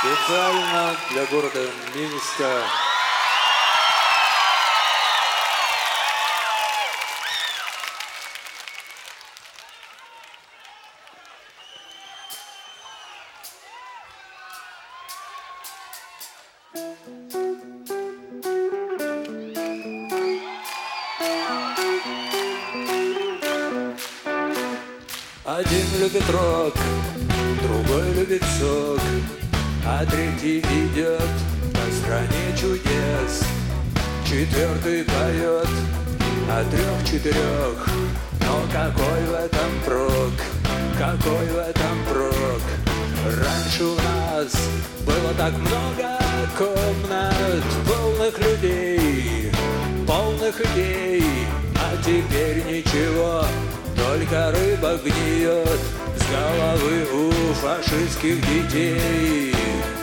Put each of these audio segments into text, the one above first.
Специально для города Минска. Один любит рок, другой любит сок, а третий идет по стране чудес. Четвертый поет о трех-четырех, но какой в этом прок, какой в этом прок? Раньше у нас было так много комнат, полных людей, полных идей, а теперь ничего. Только рыба гниет с головы у фашистских детей.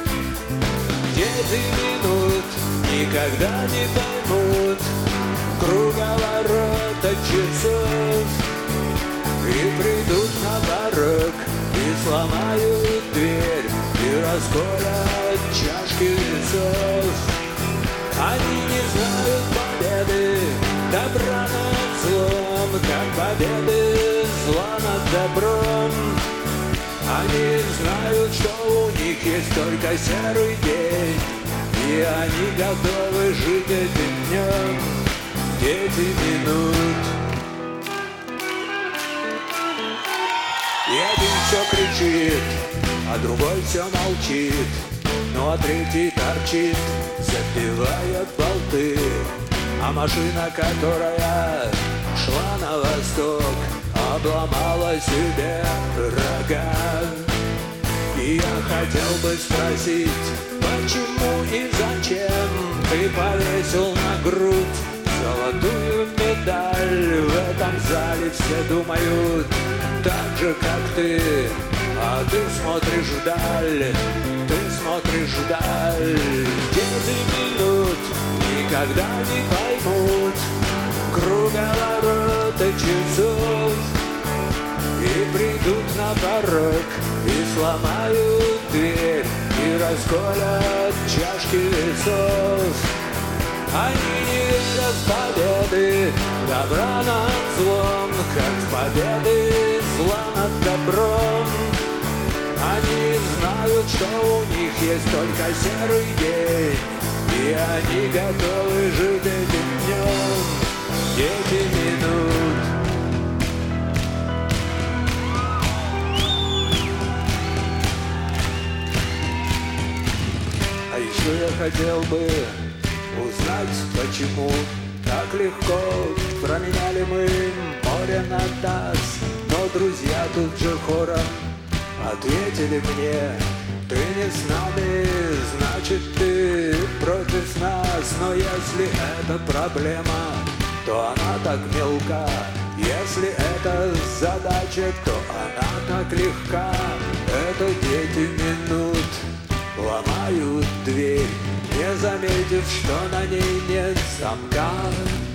Дети минут никогда не поймут круговорота часов, и придут на барак, и сломают дверь, и расколят чашки весов. Они не знают победы, добра над злом, как победы зла над добром. Они знают, что у них есть только серый день, и они готовы жить этим днем. Дети минут. И один все кричит, а другой все молчит, ну а третий торчит, забивает болты. А машина, которая шла на восток, обломала себе рога. И я хотел бы спросить, почему и зачем ты повесил на грудь золотую медаль? В этом зале все думают так же, как ты, а ты смотришь вдаль, ты смотришь вдаль. 10 минут никогда не поймут круговорота часов, и придут на порог, и сломают дверь, и расколят чашки весов. Они не верят в победы добра над злом, как в победы зла над добром. Они знают, что у них есть только серый день, и они готовы жить этим днем. 10 минут. А еще я хотел бы узнать, почему так легко променяли мы море на таз. Но друзья тут же хором ответили мне: ты не с нами, значит ты против нас. Но если это проблема, то она так мелка. Если это задача, то она так легка. Это 10 минут ломают дверь, не заметив, что на ней нет замка.